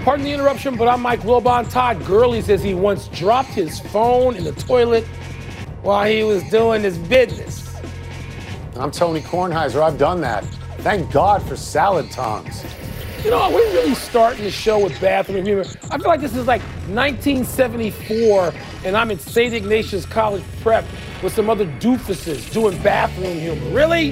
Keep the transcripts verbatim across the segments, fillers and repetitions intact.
Pardon the interruption, but I'm Mike Wilbon. Todd Gurley says he once dropped his phone in the toilet while he was doing his business. I'm Tony Kornheiser. I've done that. Thank God for salad tongs. You know, we're really starting the show with bathroom humor. I feel like this is like nineteen seventy-four, and I'm at Saint Ignatius College Prep with some other doofuses doing bathroom humor. Really?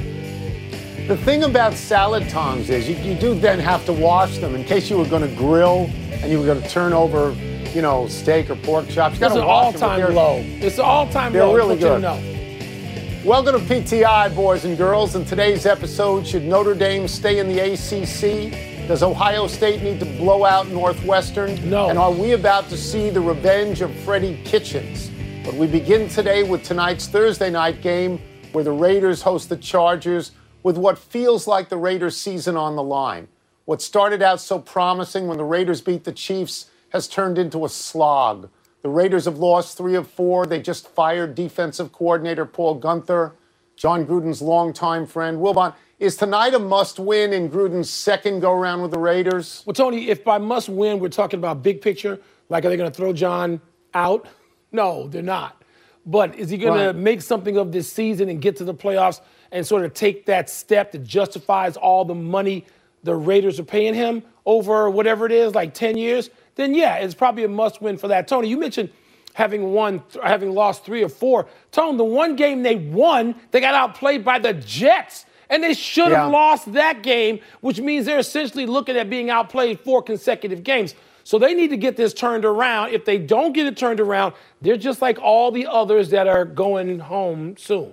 The thing about salad tongs is you, you do then have to wash them in case you were going to grill and you were going to turn over, you know, steak or pork chops. You got to wash them. It's an all-time low. It's an all-time low. They're really good. You know. Welcome to P T I, boys and girls. In today's episode, should Notre Dame stay in the A C C? Does Ohio State need to blow out Northwestern? No. And are we about to see the revenge of Freddie Kitchens? But we begin today with tonight's Thursday night game where the Raiders host the Chargers with what feels like the Raiders season on the line. What started out so promising when the Raiders beat the Chiefs has turned into a slog. The Raiders have lost three of four. They just fired defensive coordinator Paul Guenther, John Gruden's longtime friend. Wilbon, is tonight a must-win in Gruden's second go-around with the Raiders? Well, Tony, if by must-win we're talking about big picture, like are they going to throw John out? No, they're not. But is he going right. to make something of this season and get to the playoffs and sort of take that step that justifies all the money the Raiders are paying him over whatever it is, like ten years? Then, yeah, it's probably a must-win for that. Tony, you mentioned having won, having lost three or four. Tony, the one game they won, they got outplayed by the Jets, and they should have yeah. lost that game, which means they're essentially looking at being outplayed four consecutive games. So they need to get this turned around. If they don't get it turned around, they're just like all the others that are going home soon.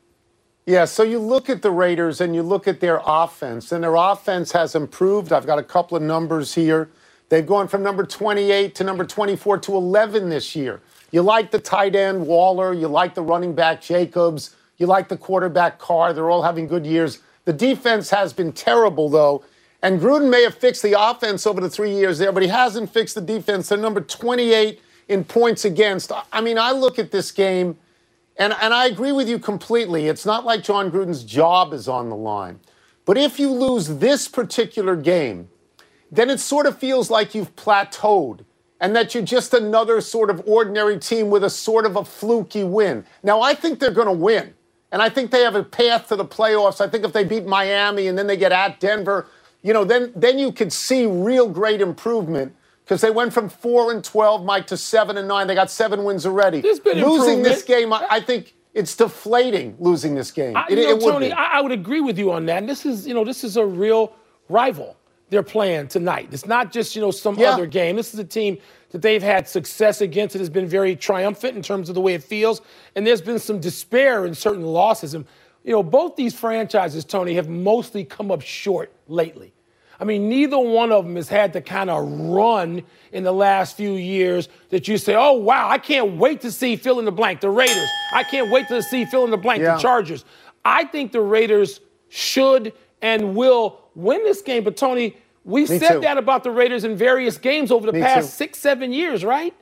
Yeah, so you look at the Raiders and you look at their offense, and their offense has improved. I've got a couple of numbers here. They've gone from number twenty-eight to number twenty-four to eleven this year. You like the tight end, Waller. You like the running back, Jacobs. You like the quarterback, Carr. They're all having good years. The defense has been terrible, though. And Gruden may have fixed the offense over the three years there, but he hasn't fixed the defense. They're number twenty-eight in points against. I mean, I look at this game, and, and I agree with you completely. It's not like John Gruden's job is on the line. But if you lose this particular game, then it sort of feels like you've plateaued and that you're just another sort of ordinary team with a sort of a fluky win. Now, I think they're going to win, and I think they have a path to the playoffs. I think if they beat Miami and then they get at Denver, you know, then, then you could see real great improvement because they went from four and twelve, Mike, to seven and nine. They got seven wins already. There's been losing this game, I, I think it's deflating losing this game. I, it, you know, it would Tony, be. I, I would agree with you on that. And this is, you know, this is a real rival they're playing tonight. It's not just, you know, some yeah. other game. This is a team that they've had success against. It has been very triumphant in terms of the way it feels. And there's been some despair in certain losses. And, you know, both these franchises, Tony, have mostly come up short lately. I mean, neither one of them has had the kind of run in the last few years that you say, oh, wow, I can't wait to see fill in the blank, the Raiders. I can't wait to see fill in the blank, yeah. the Chargers. I think the Raiders should and will win this game. But, Tony, we've Me said too. that about the Raiders in various games over the Me past too. six, seven years, right?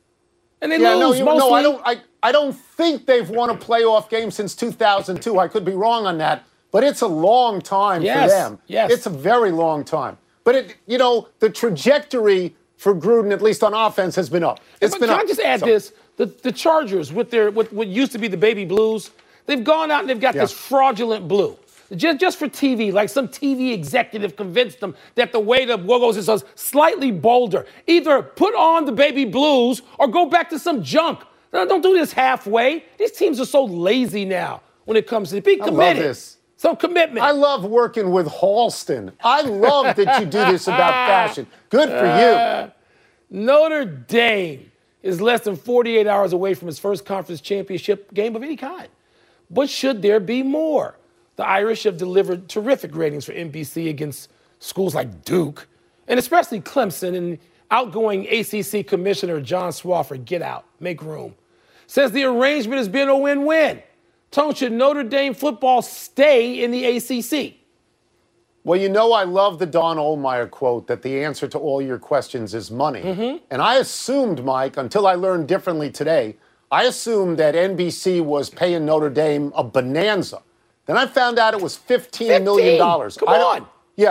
And they yeah, lose no, you, mostly. No, I don't, I, I don't think they've won a playoff game since two thousand two. I could be wrong on that. But it's a long time yes, for them. Yes. It's a very long time. But, it, you know, the trajectory for Gruden, at least on offense, has been up. It's but been can up. I just add so, this? The, the Chargers, with their with what used to be the baby blues, they've gone out and they've got yeah. this fraudulent blue. Just, just for T V, like some T V executive convinced them that the way the logos is slightly bolder. Either put on the baby blues or go back to some junk. Don't do this halfway. These teams are so lazy now when it comes to be committed. I love this. Some commitment. I love working with Halston. I love that you do this about fashion. Good for uh, you. Notre Dame is less than forty-eight hours away from its first conference championship game of any kind. But should there be more? The Irish have delivered terrific ratings for N B C against schools like Duke, and especially Clemson, and outgoing A C C Commissioner John Swofford, get out, make room, says the arrangement has been a win-win. Tone, should Notre Dame football stay in the A C C? Well, you know I love the Don Ohlmeyer quote that the answer to all your questions is money. Mm-hmm. And I assumed, Mike, until I learned differently today, I assumed that N B C was paying Notre Dame a bonanza. Then I found out it was fifteen million dollars. Come I on. Yeah.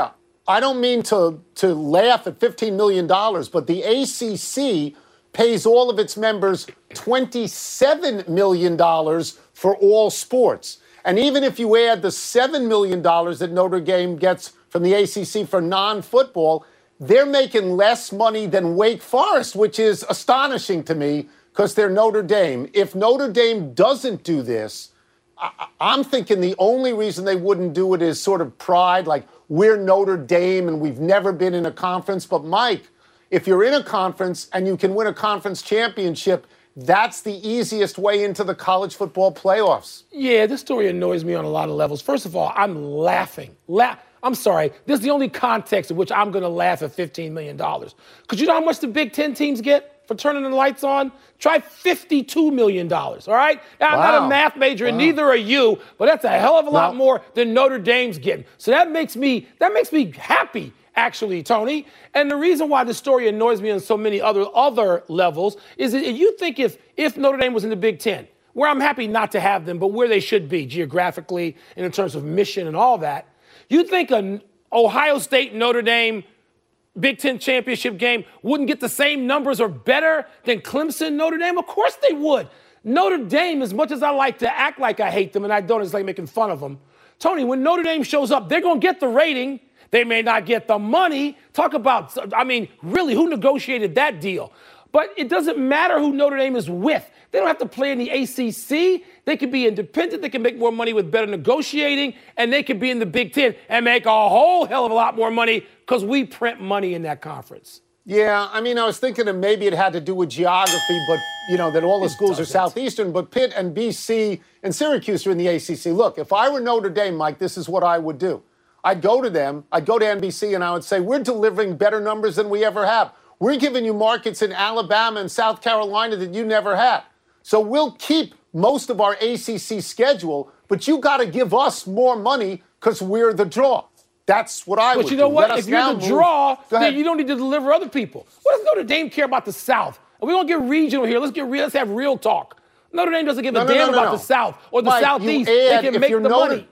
I don't mean to, to laugh at fifteen million dollars, but the A C C pays all of its members twenty-seven million dollars for all sports. And even if you add the seven million dollars that Notre Dame gets from the A C C for non-football, they're making less money than Wake Forest, which is astonishing to me because they're Notre Dame. If Notre Dame doesn't do this, I- I'm thinking the only reason they wouldn't do it is sort of pride, like we're Notre Dame and we've never been in a conference. But Mike, if you're in a conference and you can win a conference championship, that's the easiest way into the college football playoffs. Yeah, this story annoys me on a lot of levels. First of all, I'm laughing. La- I'm sorry. This is the only context in which I'm going to laugh at fifteen million dollars. Because you know how much the Big Ten teams get for turning the lights on? Try fifty-two million dollars, all right? Now, I'm wow. not a math major, and wow. neither are you, but that's a hell of a lot no. more than Notre Dame's getting. So that makes me that makes me happy, actually, Tony. And the reason why this story annoys me on so many other other levels is that you think if if Notre Dame was in the Big Ten, where I'm happy not to have them, but where they should be geographically and in terms of mission and all that, you think an Ohio State Notre Dame Big Ten championship game wouldn't get the same numbers or better than Clemson Notre Dame? Of course they would. Notre Dame, as much as I like to act like I hate them, and I don't, it's like making fun of them. Tony, when Notre Dame shows up, they're going to get the rating. They may not get the money. Talk about, I mean, really, who negotiated that deal? But it doesn't matter who Notre Dame is with. They don't have to play in the A C C. They can be independent. They can make more money with better negotiating. And they can be in the Big Ten and make a whole hell of a lot more money because we print money in that conference. Yeah, I mean, I was thinking that maybe it had to do with geography, but, you know, that all the schools are Southeastern, but Pitt and B C and Syracuse are in the A C C. Look, if I were Notre Dame, Mike, this is what I would do. I'd go to them, I'd go to N B C, and I would say, we're delivering better numbers than we ever have. We're giving you markets in Alabama and South Carolina that you never had. So we'll keep most of our A C C schedule, but you got to give us more money because we're the draw. That's what I but would do. But you know what? Let if you're the move. draw, then you don't need to deliver other people. What does Notre Dame care about the South? We're going to get regional here. Let's get real. Let's have real talk. Notre Dame doesn't give no, a no, damn no, no, about no. the South or the Mike, Southeast. Add, they can make the Notre, money.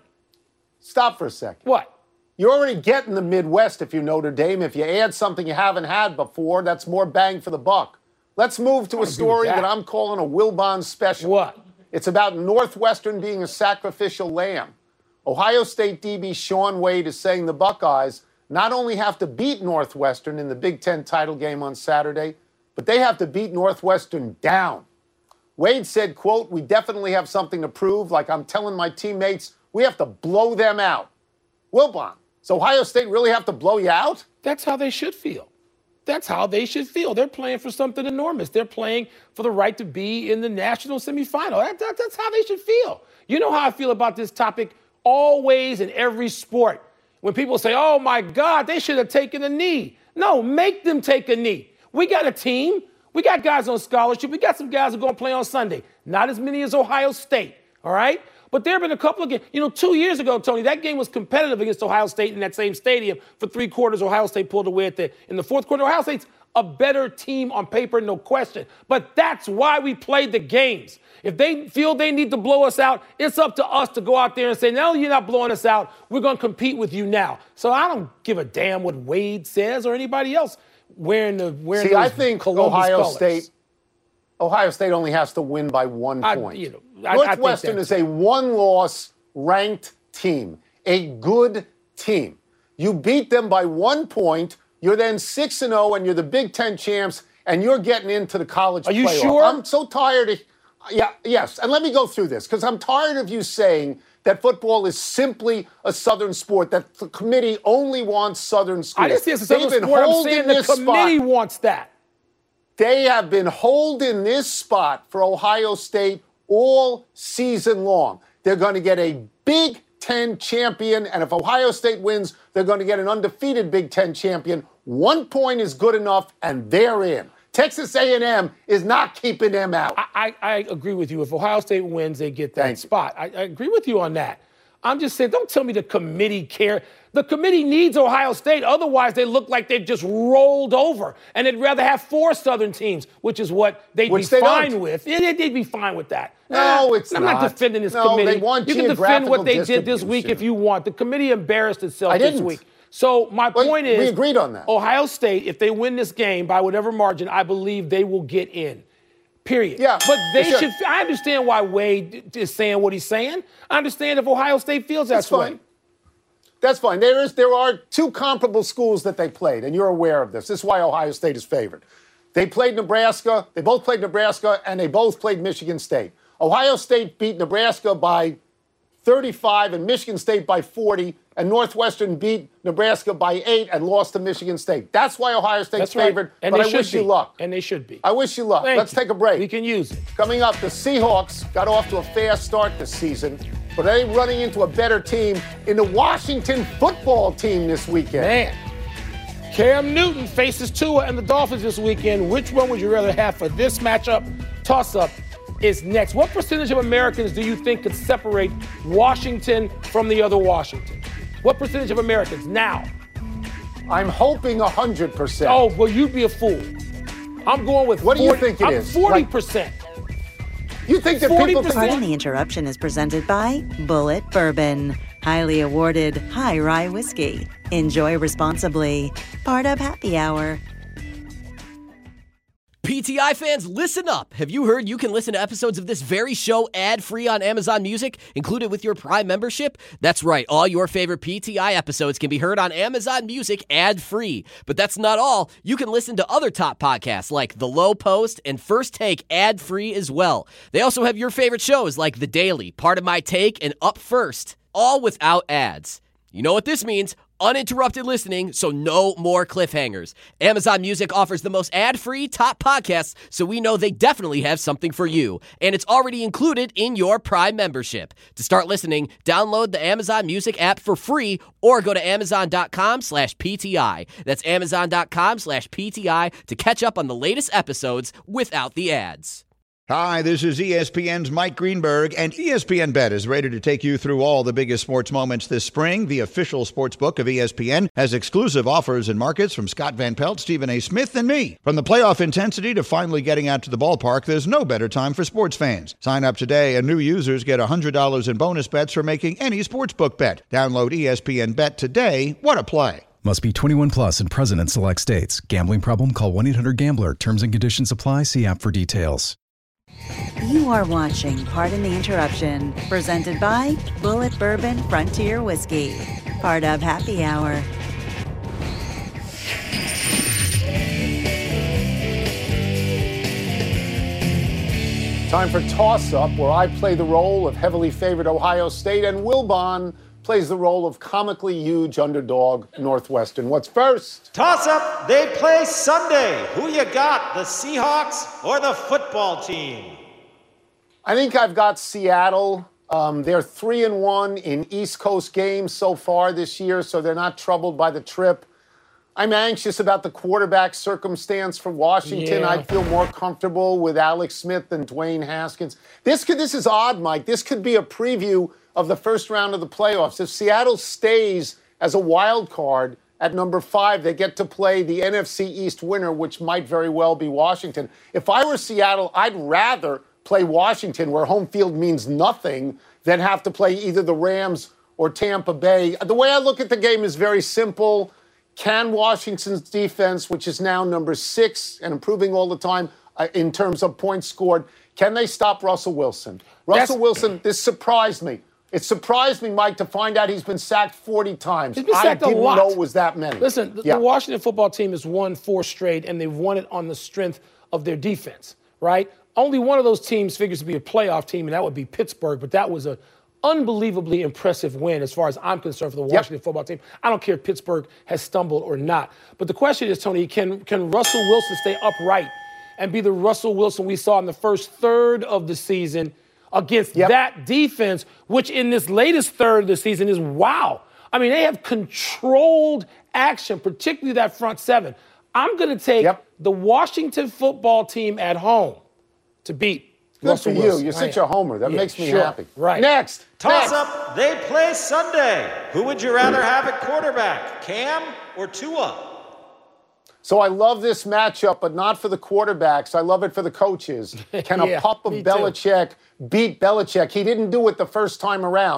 Stop for a second. What? You're already getting the Midwest if you're Notre Dame. If you add something you haven't had before, that's more bang for the buck. Let's move to a story that. that I'm calling a Wilbon special. What? It's about Northwestern being a sacrificial lamb. Ohio State D B Shaun Wade is saying the Buckeyes not only have to beat Northwestern in the Big Ten title game on Saturday, but they have to beat Northwestern down. Wade said, quote, we definitely have something to prove. Like I'm telling my teammates, we have to blow them out. Wilbon, does Ohio State really have to blow you out? That's how they should feel. That's how they should feel. They're playing for something enormous. They're playing for the right to be in the national semifinal. That, that, that's how they should feel. You know how I feel about this topic always in every sport. When people say, oh, my God, they should have taken a knee. No, make them take a knee. We got a team. We got guys on scholarship. We got some guys who are going to play on Sunday. Not as many as Ohio State, all right? But there have been a couple of games. You know, two years ago, Tony, that game was competitive against Ohio State in that same stadium. For three quarters, Ohio State pulled away at the, in the fourth quarter. Ohio State's a better team on paper, no question. But that's why we played the games. If they feel they need to blow us out, it's up to us to go out there and say, no, you're not blowing us out. We're going to compete with you now. So I don't give a damn what Wade says or anybody else wearing the wearing See, those I think Columbus Ohio colors. State Ohio State only has to win by one I, point. you know, I, Northwestern I is a one-loss ranked team, a good team. You beat them by one point. You're then six and zero, and you're the Big Ten champs, and you're getting into the college Are you playoff. sure? I'm so tired of. Yeah, yes, and let me go through this because I'm tired of you saying that football is simply a Southern sport, that the committee only wants Southern schools. I didn't say it's a Southern They've been sport. I'm holding saying the this committee spot. wants that. They have been holding this spot for Ohio State all season long. They're going to get a Big Ten champion, and if Ohio State wins, they're going to get an undefeated Big Ten champion. One point is good enough, and they're in. Texas A and M is not keeping them out. I, I, I agree with you. If Ohio State wins, they get that Thank spot. I, I agree with you on that. I'm just saying, don't tell me the committee care. The committee needs Ohio State. Otherwise, they look like they've just rolled over. And they'd rather have four Southern teams, which is what they'd Which be they fine don't. with. Yeah, they- they'd be fine with that. No, Uh, it's I'm not. not defending this No, committee. they want you can defend what they did this geographical week if distribution. you want. The committee embarrassed itself I this didn't. week. So my well, point is, we agreed on that. Ohio State, if they win this game by whatever margin, I believe they will get in. Period. Yeah, but they sure. should. I understand why Wade is saying what he's saying. I understand if Ohio State feels that That's way. fine. That's fine. There is, there are two comparable schools that they played, and you're aware of this. This is why Ohio State is favored. They played Nebraska. They both played Nebraska, and they both played Michigan State. Ohio State beat Nebraska by thirty-five and Michigan State by forty, and Northwestern beat Nebraska by eight and lost to Michigan State. That's why Ohio State's That's right. favored, And but they I should wish be. you luck. And they should be. I wish you luck. Thank Let's you. take a break. We can use it. Coming up, the Seahawks got off to a fast start this season, but they're running into a better team in the Washington football team this weekend. Man, Cam Newton faces Tua and the Dolphins this weekend. Which one would you rather have for this matchup? Toss-up is next. What percentage of Americans do you think could separate Washington from the other Washington? What percentage of Americans now? I'm hoping one hundred percent. Oh, well, you'd be a fool. I'm going with What do you forty, think it I'm is? forty percent. You think that people think... Pardon the interruption is presented by Bullet Bourbon, highly awarded high rye whiskey. Enjoy responsibly. Part of Happy Hour. P T I fans, listen up. Have you heard you can listen to episodes of this very show ad-free on Amazon Music, included with your Prime membership? That's right. All your favorite P T I episodes can be heard on Amazon Music ad-free. But that's not all. You can listen to other top podcasts like The Low Post and First Take ad-free as well. They also have your favorite shows like The Daily, Part of My Take, and Up First, all without ads. You know what this means? Uninterrupted listening, so no more cliffhangers. Amazon Music offers the most ad-free top podcasts, so we know they definitely have something for you. And it's already included in your Prime membership. To start listening, download the Amazon Music app for free or go to amazon.com slash PTI. That's amazon.com slash PTI to catch up on the latest episodes without the ads. Hi, this is E S P N's Mike Greenberg, and E S P N Bet is ready to take you through all the biggest sports moments this spring. The official sports book of E S P N has exclusive offers and markets from Scott Van Pelt, Stephen A. Smith, and me. From the playoff intensity to finally getting out to the ballpark, there's no better time for sports fans. Sign up today, and new users get one hundred dollars in bonus bets for making any sportsbook bet. Download E S P N Bet today. What a play. Must be twenty-one plus and present in select states. Gambling problem? Call one eight hundred gambler. Terms and conditions apply. See app for details. You are watching Pardon the Interruption, presented by Bullet Bourbon Frontier Whiskey, part of Happy Hour. Time for Toss-Up, where I play the role of heavily favored Ohio State, and Wilbon plays the role of comically huge underdog Northwestern. What's first? Toss-up, they play Sunday. Who you got, the Seahawks or the football team? I think I've got Seattle. Um, they're three and one in East Coast games so far this year, so they're not troubled by the trip. I'm anxious about the quarterback circumstance for Washington. Yeah. I'd feel more comfortable with Alex Smith than Dwayne Haskins. This could, this is odd, Mike. This could be a preview of the first round of the playoffs. If Seattle stays as a wild card at number five, they get to play the N F C East winner, which might very well be Washington. If I were Seattle, I'd rather play Washington, where home field means nothing, than have to play either the Rams or Tampa Bay. The way I look at the game is very simple. Can Washington's defense, which is now number six and improving all the time uh, in terms of points scored, can they stop Russell Wilson? Russell That's- Wilson, this surprised me. It surprised me, Mike, to find out he's been sacked forty times. He's been I sacked a didn't lot. know it was that many. Listen, the, Yeah. the Washington football team has won four straight, and they've won it on the strength of their defense, right? Only one of those teams figures to be a playoff team, and that would be Pittsburgh, but that was an unbelievably impressive win as far as I'm concerned for the Washington Yep. football team. I don't care if Pittsburgh has stumbled or not. But the question is, Tony, can, can Russell Wilson stay upright and be the Russell Wilson we saw in the first third of the season against Yep. that defense, which in this latest third of the season is wow. I mean, they have controlled action, particularly that front seven. I'm going to take Yep. the Washington football team at home to beat Good Russell for you. Wilson. You're I such am. a homer. That Yeah, makes me sure. happy. Right. Next. Next. Toss-up, they play Sunday. Who would you rather have at quarterback, Cam or Tua? So I love this matchup, but not for the quarterbacks. I love it for the coaches. Can a Yeah, pup of me too. Belichick beat Belichick? He didn't do it the first time around.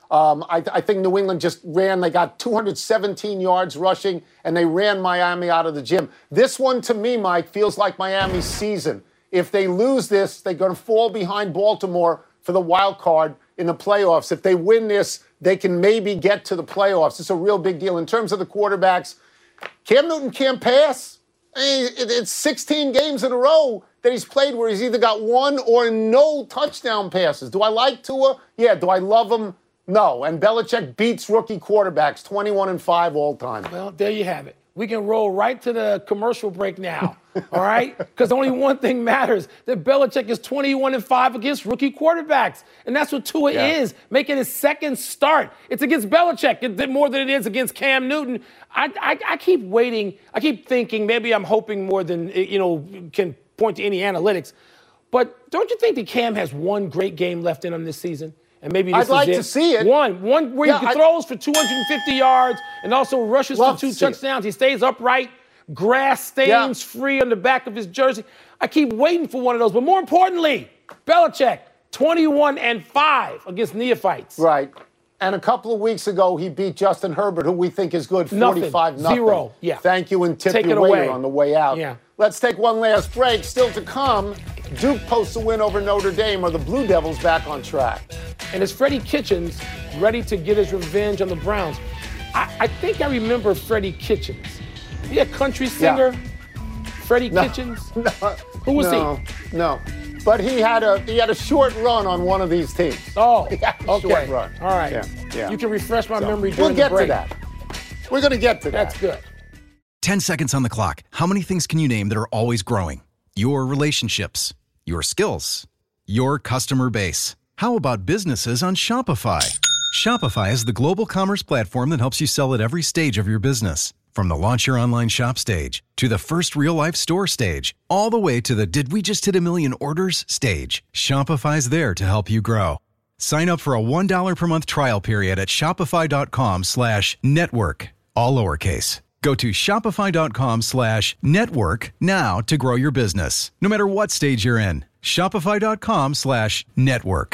Um, I, I think New England just ran. They got two hundred seventeen yards rushing, and they ran Miami out of the gym. This one, to me, Mike, feels like Miami's season. If they lose this, they're going to fall behind Baltimore for the wild card in the playoffs. If they win this, they can maybe get to the playoffs. It's a real big deal. In terms of the quarterbacks, Cam Newton can't pass. I mean, it's sixteen games in a row that he's played where he's either got one or no touchdown passes. Do I like Tua? Yeah. Do I love him? No. And Belichick beats rookie quarterbacks twenty-one and five all time. Well, there you have it. We can roll right to the commercial break now, all right? Because only one thing matters, that Belichick is twenty-one and five against rookie quarterbacks. And that's what Tua yeah. is, making his second start. It's against Belichick more than it is against Cam Newton. I, I, I keep waiting. I keep thinking, maybe I'm hoping more than, you know, can point to any analytics. But don't you think that Cam has one great game left in him this season? And maybe this I'd is like it. to see it. One, one where yeah, he I, throws for two hundred fifty yards and also rushes for two touchdowns. It. He stays upright, grass stains yeah. free on the back of his jersey. I keep waiting for one of those. But more importantly, Belichick, twenty-one and five against neophytes. Right. And a couple of weeks ago, he beat Justin Herbert, who we think is good, forty-five nothing. Zero. Yeah. Thank you, and tip take your waiter away. on the way out. Yeah. Let's take one last break. Still to come, Duke posts a win over Notre Dame. Are the Blue Devils back on track? And is Freddie Kitchens ready to get his revenge on the Browns? I, I think I remember Freddie Kitchens. He a country singer? Yeah. Freddie no, Kitchens? No. Who was no, he? No. But he had a he had a short run on one of these teams. Oh, he had a okay. short run. All right. Yeah, yeah. You can refresh my so, memory during we'll get the break. to that. We're going to get to That's that. That's good. ten seconds on the clock. How many things can you name that are always growing? Your relationships, your skills, your customer base. How about businesses on Shopify? Shopify is the global commerce platform that helps you sell at every stage of your business. From the launch your online shop stage, to the first real-life store stage, all the way to the did we just hit a million orders stage. Shopify's there to help you grow. Sign up for a one dollar per month trial period at shopify.com slash network, all lowercase. Go to shopify.com slash network now to grow your business, no matter what stage you're in. Shopify.com slash network.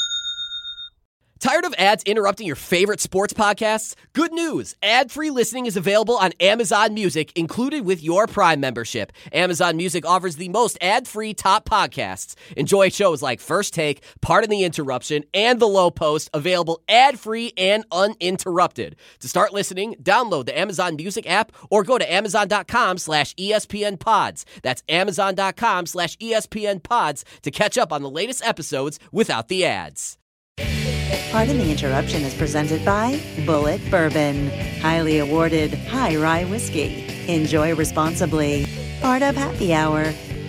Tired of ads interrupting your favorite sports podcasts? Good news! Ad-free listening is available on Amazon Music, included with your Prime membership. Amazon Music offers the most ad-free top podcasts. Enjoy shows like First Take, Pardon the Interruption, and The Low Post, available ad-free and uninterrupted. To start listening, download the Amazon Music app or go to amazon.com slash ESPN pods. That's amazon.com slash ESPN pods to catch up on the latest episodes without the ads. Pardon the Interruption is presented by Bullet Bourbon, highly awarded high rye whiskey. Enjoy responsibly. Part of Happy Hour.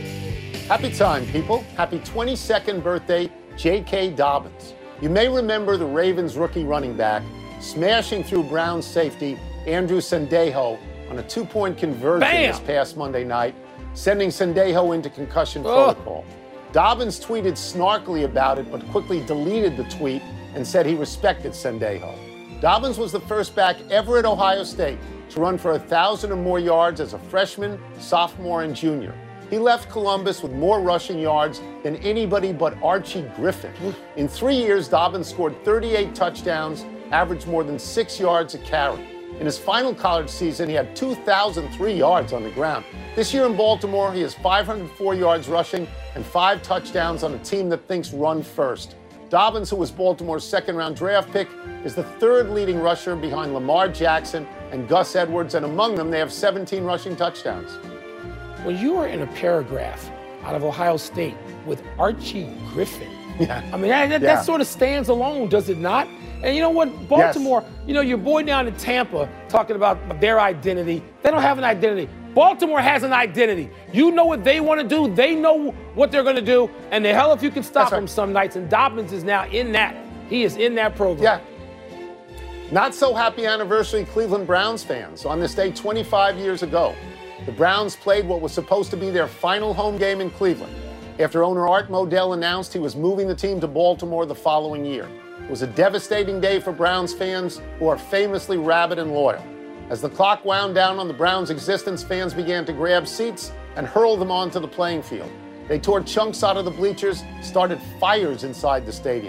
Happy time, people. Happy twenty-second birthday, J K. Dobbins. You may remember the Ravens rookie running back smashing through Browns safety Andrew Sendejo on a two-point conversion Bam! this past Monday night, sending Sendejo into concussion oh. protocol. Dobbins tweeted snarkily about it, but quickly deleted the tweet and said he respected Sendejo. Dobbins was the first back ever at Ohio State to run for one thousand or more yards as a freshman, sophomore, and junior. He left Columbus with more rushing yards than anybody but Archie Griffin. In three years, Dobbins scored thirty-eight touchdowns, averaged more than six yards a carry. In his final college season, he had two thousand three yards on the ground. This year in Baltimore, he has five hundred four yards rushing and five touchdowns on a team that thinks run first. Dobbins, who was Baltimore's second-round draft pick, is the third leading rusher behind Lamar Jackson and Gus Edwards, and among them, they have seventeen rushing touchdowns. When you are in a paragraph out of Ohio State with Archie Griffin, yeah. I mean, that, that, yeah. that sort of stands alone, does it not? And you know what? Baltimore, yes. you know, your boy down in Tampa talking about their identity. They don't have an identity. Baltimore has an identity. You know what they want to do. They know what they're going to do. And the hell if you can stop right. them some nights. And Dobbins is now in that. He is in that program. Yeah. Not so happy anniversary, Cleveland Browns fans. On this day twenty-five years ago, the Browns played what was supposed to be their final home game in Cleveland after owner Art Modell announced he was moving the team to Baltimore the following year. It was a devastating day for Browns fans who are famously rabid and loyal. As the clock wound down on the Browns' existence, fans began to grab seats and hurl them onto the playing field. They tore chunks out of the bleachers, started fires inside the stadium.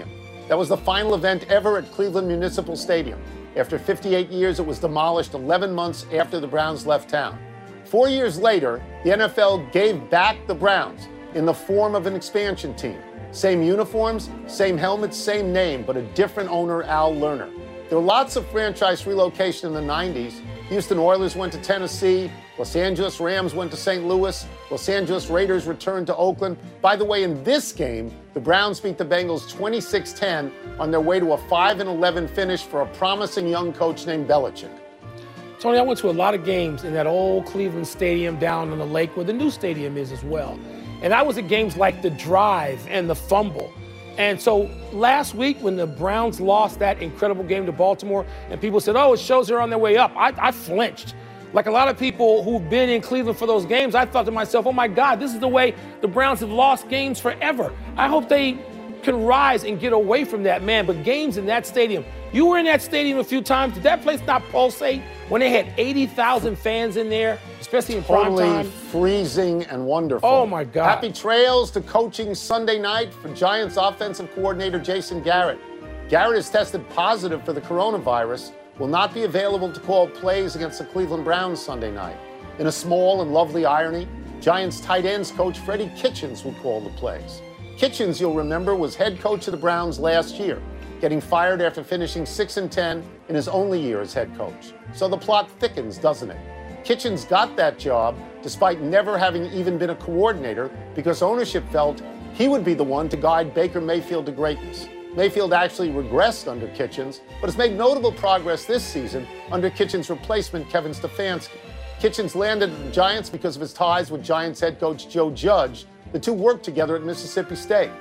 That was the final event ever at Cleveland Municipal Stadium. After fifty-eight years, it was demolished eleven months after the Browns left town. Four years later, the N F L gave back the Browns in the form of an expansion team. Same uniforms, same helmets, same name, but a different owner, Al Lerner. There were lots of franchise relocation in the nineties. Houston Oilers went to Tennessee. Los Angeles Rams went to Saint Louis. Los Angeles Raiders returned to Oakland. By the way, in this game, the Browns beat the Bengals twenty-six ten on their way to a five and eleven finish for a promising young coach named Belichick. Tony, I went to a lot of games in that old Cleveland Stadium down on the lake where the new stadium is as well. And I was at games like the Drive and the Fumble. And so last week when the Browns lost that incredible game to Baltimore and people said, oh, it shows they're on their way up, I, I flinched. Like a lot of people who've been in Cleveland for those games, I thought to myself, oh my God, this is the way the Browns have lost games forever. I hope they can rise and get away from that, man. But games in that stadium, you were in that stadium a few times. Did that place not pulsate when they had eighty thousand fans in there, especially in prime Totally time? freezing and wonderful. Oh, my God. Happy trails to coaching Sunday night for Giants offensive coordinator Jason Garrett. Garrett has tested positive for the coronavirus, will not be available to call plays against the Cleveland Browns Sunday night. In a small and lovely irony, Giants tight ends coach Freddie Kitchens will call the plays. Kitchens, you'll remember, was head coach of the Browns last year, getting fired after finishing six and ten in his only year as head coach. So the plot thickens, doesn't it? Kitchens got that job despite never having even been a coordinator because ownership felt he would be the one to guide Baker Mayfield to greatness. Mayfield actually regressed under Kitchens, but has made notable progress this season under Kitchens' replacement, Kevin Stefanski. Kitchens landed at the Giants because of his ties with Giants head coach Joe Judge. The two worked together at Mississippi State.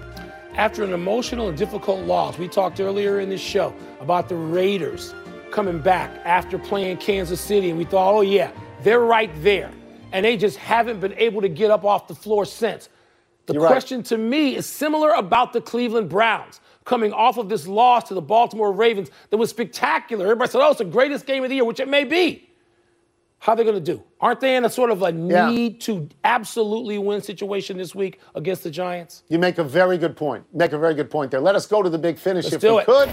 After an emotional and difficult loss, we talked earlier in this show about the Raiders coming back after playing Kansas City, and we thought, oh yeah, they're right there. And they just haven't been able to get up off the floor since. The You're question right. to me is similar about the Cleveland Browns coming off of this loss to the Baltimore Ravens that was spectacular. Everybody said, oh, it's the greatest game of the year, which it may be. How are they going to do? Aren't they in a sort of a Yeah. need to absolutely win situation this week against the Giants? You make a very good point. Make a very good point there. Let us go to the big finish Let's if do we it. could.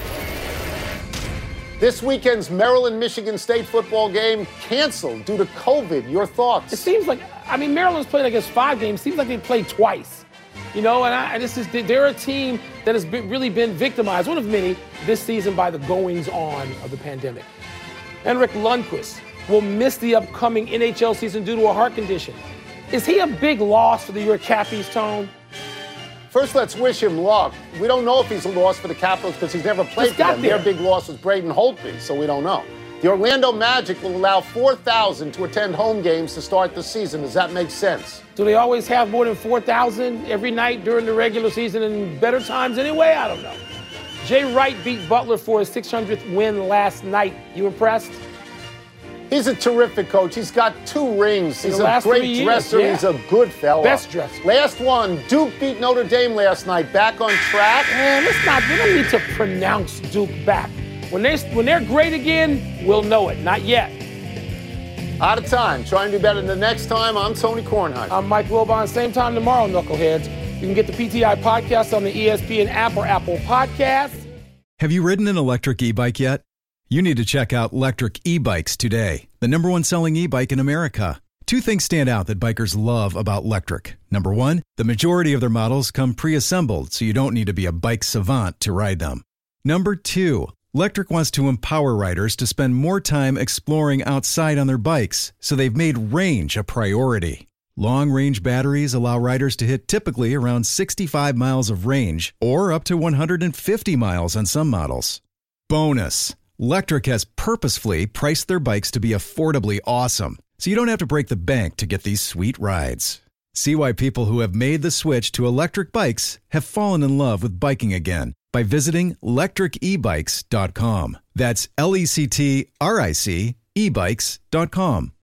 This weekend's Maryland-Michigan State football game canceled due to COVID. Your thoughts? It seems like, I mean, Maryland's played against five games. It seems like they played twice. You know, and, I, and this is, they're a team that has been, really been victimized, one of many, this season by the goings-on of the pandemic. Henrik Lundqvist will miss the upcoming N H L season due to a heart condition. Is he a big loss for the your Cappies, Tone? First, let's wish him luck. We don't know if he's a loss for the Capitals because he's never played Just for got them. there. Their big loss was Braden Holtby, so we don't know. The Orlando Magic will allow four thousand to attend home games to start the season. Does that make sense? Do they always have more than four thousand every night during the regular season and better times anyway? I don't know. Jay Wright beat Butler for his six hundredth win last night. You impressed? He's a terrific coach. He's got two rings. In He's the a last great three years, dresser. yeah. He's a good fella. Best dresser. Last one, Duke beat Notre Dame last night. Back on track. Man, let's not, we don't need to pronounce Duke back. When, they, when they're great again, we'll know it. Not yet. Out of time. Try and do better the next time. I'm Tony Kornheiser. I'm Mike Wilbon. Same time tomorrow, Knuckleheads. You can get the P T I podcast on the E S P N app or Apple Podcasts. Have you ridden an electric e-bike yet? You need to check out Lectric E-Bikes today, the number one selling e-bike in America. Two things stand out that bikers love about Lectric. Number one, the majority of their models come pre-assembled, so you don't need to be a bike savant to ride them. Number two, Lectric wants to empower riders to spend more time exploring outside on their bikes, so they've made range a priority. Long-range batteries allow riders to hit typically around sixty-five miles of range, or up to one hundred fifty miles on some models. Bonus! Lectric has purposefully priced their bikes to be affordably awesome, so you don't have to break the bank to get these sweet rides. See why people who have made the switch to electric bikes have fallen in love with biking again by visiting lectric e bikes dot com. That's L E C T R I C e bikes dot com.